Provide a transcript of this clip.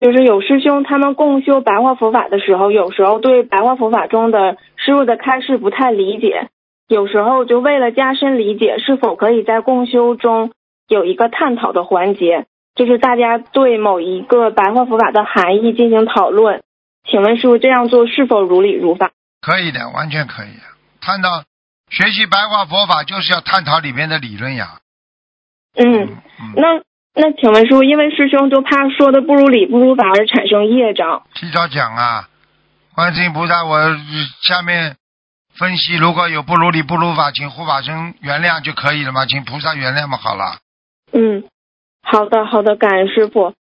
就是有师兄他们共修白话佛法的时候，有时候对白话佛法中的师父的开示不太理解，有时候就为了加深理解，是否可以在共修中有一个探讨的环节，就是大家对某一个白话佛法的含义进行讨论。请问师父这样做是否如理如法？ 可以的，完全可以。探讨学习白话佛法就是要探讨里面的理论呀。 那请问师父，因为师兄就怕说的不如理不如法而产生业障， 提早讲啊，观世音菩萨，我下面分析，如果有不如理不如法，请护法神原谅就可以了嘛，请菩萨原谅嘛，好了。 好的，感恩师父。